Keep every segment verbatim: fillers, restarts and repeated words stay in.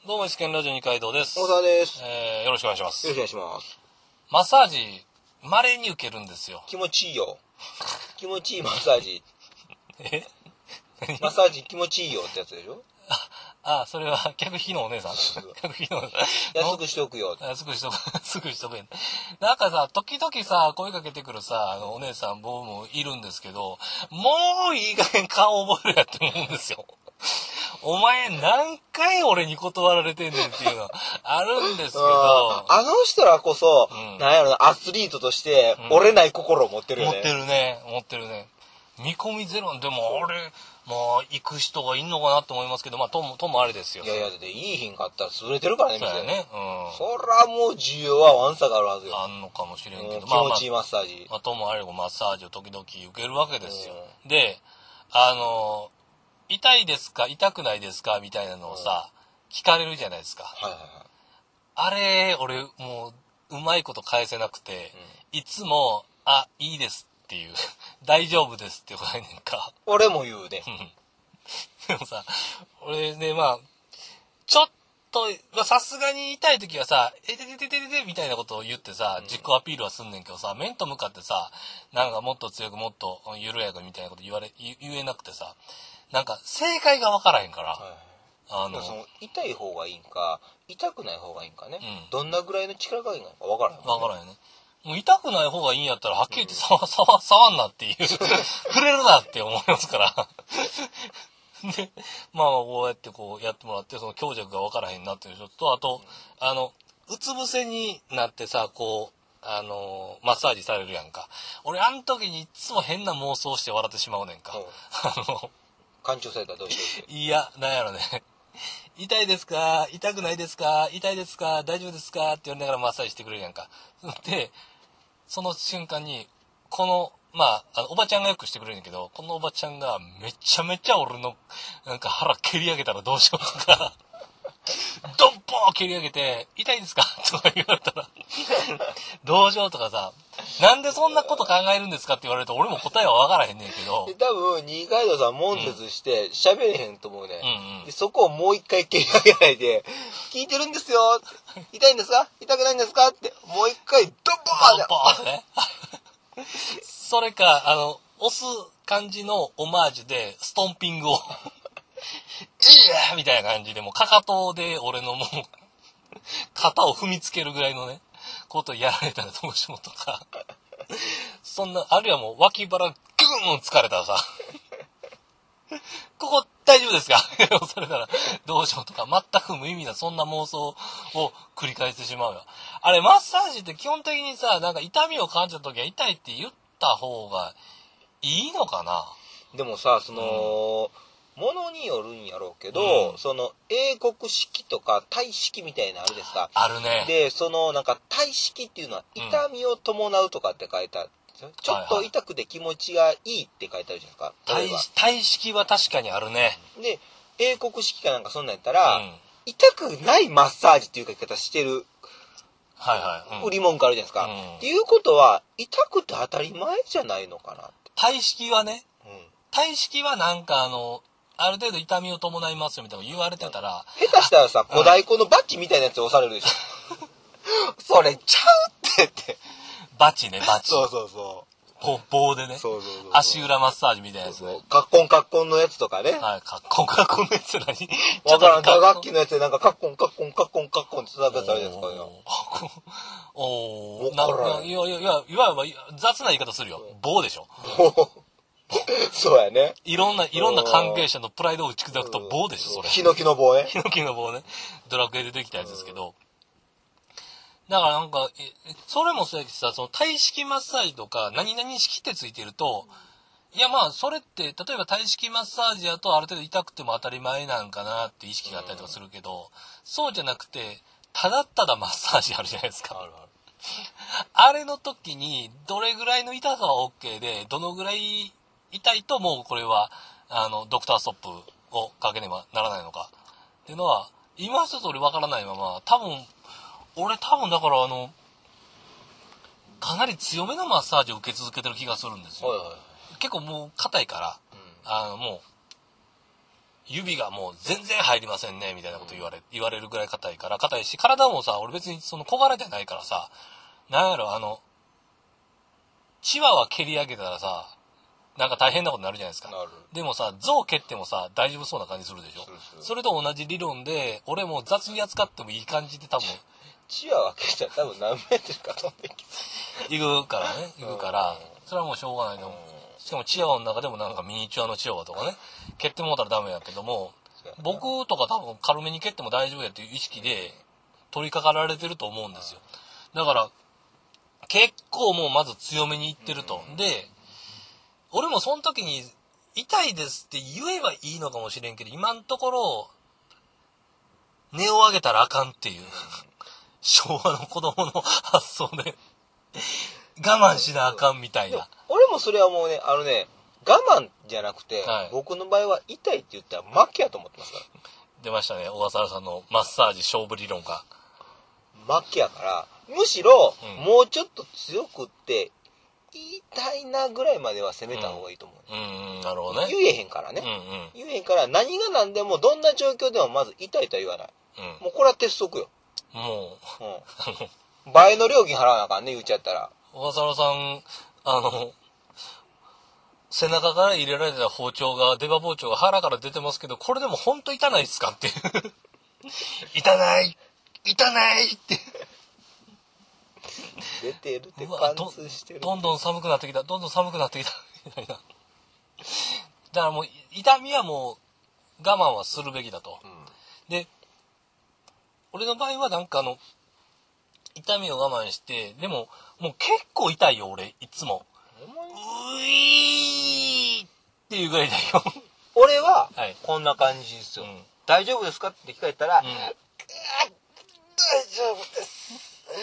どうも、イスケンラジオ二階堂です。 大沢です。 えー、よろしくお願いします。 よろしくお願いします。 マッサージ、稀に受けるんですよ。 気持ちいいよ。気持ちいいマッサージ。 えマッサージ気持ちいいよってやつでしょ。 あ、あ、それは客引きのお姉さん。客引きのお姉さん。 安くしておくよ。 安くしとく、安くしとく。なんかさ、時々さ、声かけてくるさ、あの、お姉さん、僕もいるんですけど、もういい加減顔覚えるやって思うんですよ。お前何回俺に断られてんねんっていうのはあるんですけど、 あの人らこそ、 うん、 なんやろな、アスリートとして折れない心を持ってるよね。 持ってるね、持ってるね。見込みゼロ。でも俺、まあ行く人がいんのかなと思いますけど、まあともともあれですよ。 いやいや、でいい品買ったら潰れてるからね、 そうやね。うん。 そらもう需要はワンサがあるはずよ。 あんのかもしれんけど、 気持ちいいマッサージ。 まあ、ともあれもマッサージを時々受けるわけですよ。で、あの。痛いですか痛くないですかみたいなのをさ、うん、聞かれるじゃないですか。 はいはいはい。 あれ、俺、もう、うまいこと返せなくて、うん、いつも、あ、いいですっていう、大丈夫ですって答えねんか。 俺も言うね。 でもさ、俺ね、まあ、ちょっと、さすがに痛い時はさ、えててててててみたいなことを言ってさ、うん、自己アピールはすんねんけどさ、面と向かってさ、なんかもっと強くもっと緩やかみたいなこと言われ、言えなくてさ、なんか正解が分からへんから、はい、 あのその痛い方がいいんか痛くない方がいいんかね、うん、どんなぐらいの力加減がいいか分からへん、ね、 分からへんね。もう痛くない方がいいんやったらはっきり言って触、触、触んなっていう触れるなって思いますからでまあこうやってこうやってもらってその強弱が分からへんなっていう人とあと、うん、あのうつ伏せになってさこうあのマッサージされるやんか。俺あの時にいつも変な妄想して笑ってしまうねんか、うん、あの干潮されたらどうしようって。 いや、なんやろね。痛いですか痛くないですか痛いですか大丈夫ですかって言われながらマッサージしてくれるやんか。で、その瞬間に、この、まあ、あの、おばちゃんがよくしてくれるんやけど、このおばちゃんがめちゃめちゃ俺の、なんか腹蹴り上げたらどうしようとか、ドンポー蹴り上げて、痛いですかとか言われたら、どうしようとかさ、なんでそんなこと考えるんですかって言われると俺も答えは分からへんねんけど。 多分、二階堂さん、悶絶して喋れへんと思うね、 うんうん、 で。そこをもう一回蹴り上げないで、聞いてるんですよ痛いんですか痛くないんですかって、もう一回、ドンポードンポーね。それか、あの、押す感じのオマージュで、ストンピングを。いやーみたいな感じで、もうかかとで俺のもう、肩を踏みつけるぐらいのね、ことやられたらどうしようとか。そんな、あるいはもう脇腹グーン疲れたらさ、ここ大丈夫ですか押されたらどうしようとか、全く無意味なそんな妄想を繰り返してしまうよ。あれ、マッサージって基本的にさ、なんか痛みを感じた時は痛いって言った方がいいのかな。 でもさ、その、うん、ものによるんやろうけど、うん、その英国式とかタイ式みたいなのあるですか。 あるね。 で、そのなんかタイ式っていうのは痛みを伴うとかって書いてある、うん、ちょっと痛くて気持ちがいいって書いてあるじゃないですか。 タイ、タイ式は確かにあるね。 で、英国式かなんかそんなんやったら、うん、痛くないマッサージっていう書き方してる。 はいはい。 うん、売り文句あるじゃないですか。うん、っていうことは、痛くて当たり前じゃないのかなって。 タイ式はね、うん、タイ式はなんかあの、ある程度痛みを伴いますよみたいな言われてたら。 下手したらさ、小太鼓のバッキみたいなやつ押されるでしょ。それちゃうってって。 バチね、バチ。 そうそうそう。 棒でね。 そうそうそう。 足裏マッサージみたいなやつね。 カッコンカッコンのやつとかね。 はい、カッコンカッコンのやつ何わからん、打楽器のやつでなんかカッコンカッコンカッコンカッコンって叩くやつあるじゃないですか。 おー。なんか、いやいやいや、いわゆる雑な言い方するよ。棒でしょ。 棒。そうやね。 いろんな、いろんな関係者のプライドを打ち砕くと棒でしょ、それ。 ヒノキの棒ね。 ヒノキの棒ね。ドラクエでできたやつですけど。だからなんか、それもそうやけどさ、そのタイ式マッサージとか、何々式ってついてると、いやまあ、それって、例えばタイ式マッサージやとある程度痛くても当たり前なんかなって意識があったりとかするけど、そうじゃなくて、ただただマッサージあるじゃないですか。あるある。あれの時に、どれぐらいの痛さは OK で、どのぐらい痛いともうこれは、あの、ドクターストップをかけねばならないのか。っていうのは、今一つ俺わからないまま、多分、俺多分だからあの、かなり強めのマッサージを受け続けてる気がするんですよ。はいはいはい、結構もう硬いから、うん、あのもう、 指がもう全然入りませんねみたいなこと言われ言われるぐらい硬いから硬いし、体もさ俺別にその小柄じゃないからさ、なんやろあのチワワ蹴り上げたらさなんか大変なことになるじゃないですか。 なる。 でもさ象蹴ってもさ大丈夫そうな感じするでしょ。 するする。 それと同じ理論で俺も雑に扱ってもいい感じで多分チワワ蹴ったら多分何メートルか飛んでき行くからね行くからうんそれはもうしょうがないとそう。 思う。しかもチワワの中でもなんかミニチュアのチワワとかね蹴ってもうたらダメやけども、僕とか多分軽めに蹴っても大丈夫やっていう意識で取り掛かられてると思うんですよ。だから結構もうまず強めにいってると。で俺もその時に痛いですって言えばいいのかもしれんけど今のところ根を上げたらあかんっていう昭和の子供の発想で我慢しなあかんみたいな。 俺もそれはもうね、あのね、我慢じゃなくて、 はい、 僕の場合は痛いって言ったら負けやと思ってますから。 出ましたね、小笠原さんのマッサージ勝負理論が。 負けやから、むしろ、 うん、 もうちょっと強くって、痛いなぐらいまでは攻めた方がいいと思う。 うん、うん、うん、なるほどね。 言えへんからね。 うんうん、 言えへんから、何が何でも、どんな状況でもまず痛いとは言わない。うん、もうこれは鉄則よ。 もう。 うん、倍の料金払わなあかんね、言っちゃったら。 小笠原さん、あの、背中から入れられた包丁が、出刃包丁が腹から出てますけど、これでも本当痛ないっすかって。痛ない痛ないって出てるって貫通してる。 どんどん寒くなってきた。どんどん寒くなってきた。みたいな。だからもう、痛みはもう、我慢はするべきだと。うん、で、俺の場合はなんかあの、痛みを我慢して、でも、もう結構痛いよ、俺、いつも。ういーっていうぐらいだよ。 俺は、こんな感じですよ。はい、うん、大丈夫ですかって聞かれたら、うん、大丈夫です。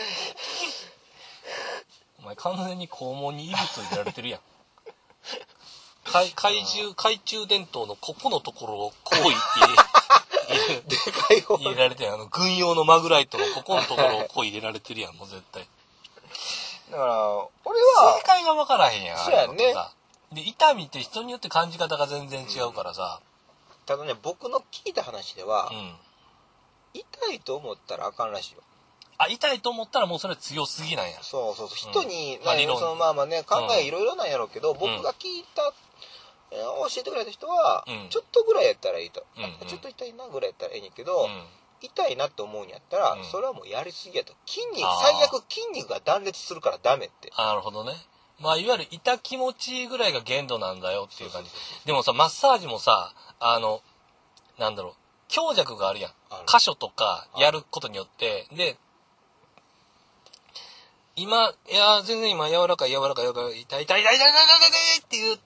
お前完全に肛門に異物を入れられてるやん。怪怪獣、懐中電灯のここのところをこういってでかい方入れられてる。あの、軍用のマグライトのここのところをこう入れられてるやん、もう絶対。 だから、俺は。 正解が分からへんやん。 そうやね。 で、痛みって人によって感じ方が全然違うからさ。 うん、ただね、僕の聞いた話では、うん、痛いと思ったらあかんらしいよ。あ、 痛いと思ったらもうそれは強すぎないや。 そうそうそう。人に、うん、まあ、そのまあまあね、考えいろいろなんやろうけど、うん、僕が聞いた、えー、教えてくれた人は、うん、ちょっとぐらいやったらいいと。うんうん、ちょっと痛いなぐらいやったらいいねんけど、うん、痛いなって思うんやったら、うん、それはもうやりすぎやと。筋肉、最悪筋肉が断裂するからダメって。 あ、なるほどね。まあ、いわゆる痛気持ちいいぐらいが限度なんだよっていう感じ。でもさ、マッサージもさ、あの、なんだろう、強弱があるやん。箇所とかやることによって、で、今、いや、全然今、柔らかい、柔らかい、柔らかい、痛い、痛い、痛い、痛い、痛い、痛い、痛いって言って、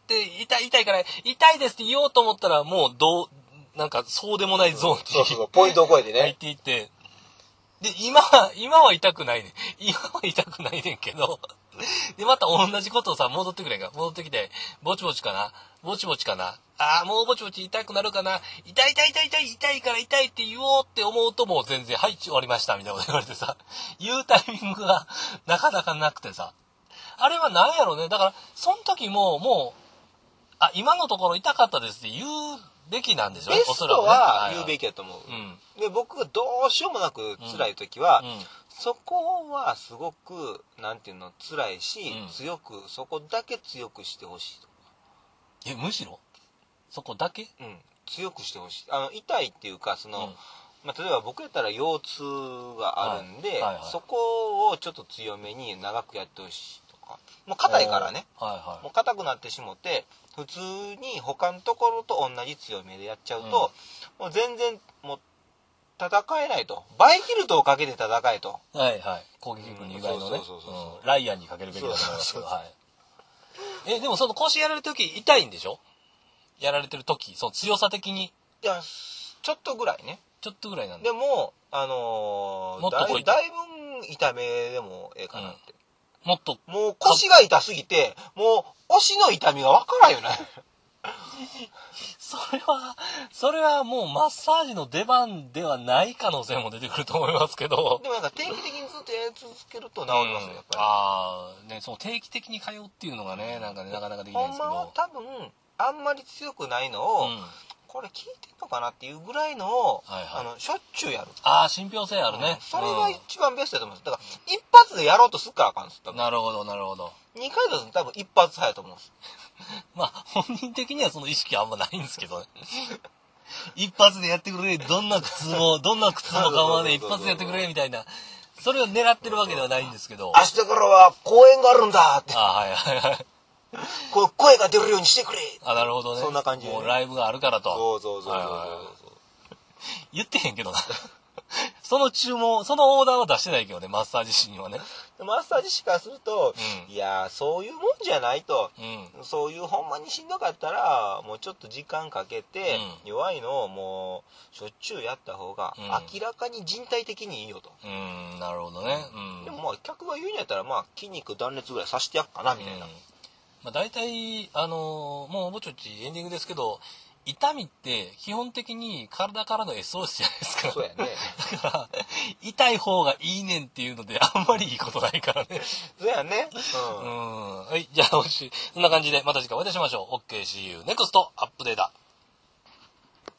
痛い、痛いから、痛いですって言おうと思ったら、もう、どう、なんか、そうでもないゾーンって、 そうそうそう、ポイントを超えてね。 入っていって、で、今は、今は痛くないねん。今は痛くないねんけど、で、また同じことをさ、戻ってくれんか。戻ってきて、ぼちぼちかなぼちぼちかなああ、もうぼちぼち痛くなるかな痛い痛い痛い痛い痛いから痛いって言おうって思うともう全然、はい、終わりましたみたいなこと言われてさ、言うタイミングがなかなかなくてさ。あれは何やろね。だから、その時も、もう、あ、今のところ痛かったですって言うべきなんでしょうね。 ベストは言うべきやと思う。うん、で、僕がどうしようもなく辛い時は、うんうん、そこはすごく、なんていうの、辛いし、うん、強く、そこだけ強くしてほしいとか。 え、むしろそこだけうん。強くしてほしい。あの、痛いっていうか、その、うん、まあ、例えば僕やったら腰痛があるんで、はいはいはい、そこをちょっと強めに長くやってほしいとか。もう硬いからね。はいはい、もう硬くなってしもて、普通に他のところと同じ強めでやっちゃうと、うん、もう全然、もう、戦えないと。バイキルトをかけて戦えと。 はいはい。攻撃力に以外のね。ライアンにかけるべきだと思いますけど。はい。え、でもその腰やられるとき痛いんでしょ？やられてるとき、その強さ的に。 いや、ちょっとぐらいね。 ちょっとぐらいなんだ。 でも、あのー、もっとだいだいぶ痛めでもええかなって。 うん、もっと。 もう腰が痛すぎて、もう腰の痛みがわからんよね。 それは、それはもうマッサージの出番ではない可能性も出てくると思いますけど。 でもなんか定期的にずっとやり続けると治りますよ、やっぱり。 ああ、ね、そう定期的に通うっていうのがね、なんかね、なかなかできないんですけど。 ほんまは多分、あんまり強くないのを、うん、 これ効いてんのかなっていうぐらいのを、 はいはい、 あのしょっちゅうやる。 ああ、信憑性あるね、うん、 それが一番ベストだと思うんです。だから一発でやろうとすっからあかんです。 なるほどなるほど。 にかいだと多分一発早いと思うんです。 まあ本人的にはその意識はあんまないんですけどね。一発でやってくれ、どんな靴もどんな靴も構わねえ、一発でやってくれみたいな、それを狙ってるわけではないんですけど、 明日からは公演があるんだって、 あ、はいはいはい、 こう声が出るようにしてくれ。 あ、なるほどね。 そんな感じで、 ね、もうライブがあるからと。 そうそうそうそうそう、はいはいはい、 言ってへんけどな。その注文、そのオーダーは出してないけどね、マッサージ師にはね。 マッサージ師からすると、うん、いやそういうもんじゃないと、 うん、 そういうほんまにしんどかったらもうちょっと時間かけて、うん、弱いのをもうしょっちゅうやった方が明らかに人体的にいいよと。 うん、なるほどね。うん、 でもまあ客が言うんやったらまあ筋肉断裂ぐらいさしてやっかなみたいな。うん、 まあ、大体あのー、もうぼちぼちエンディングですけど、痛みって基本的に体からの エスオーエス じゃないですか。 そうやね。 だから痛い方がいいねんっていうのであんまりいいことないからね。 そうやね。 うん。うん、はい、じゃあそんな感じでまた次回お会いいたしましょう。 オーケーシーユー ネクストアップデート。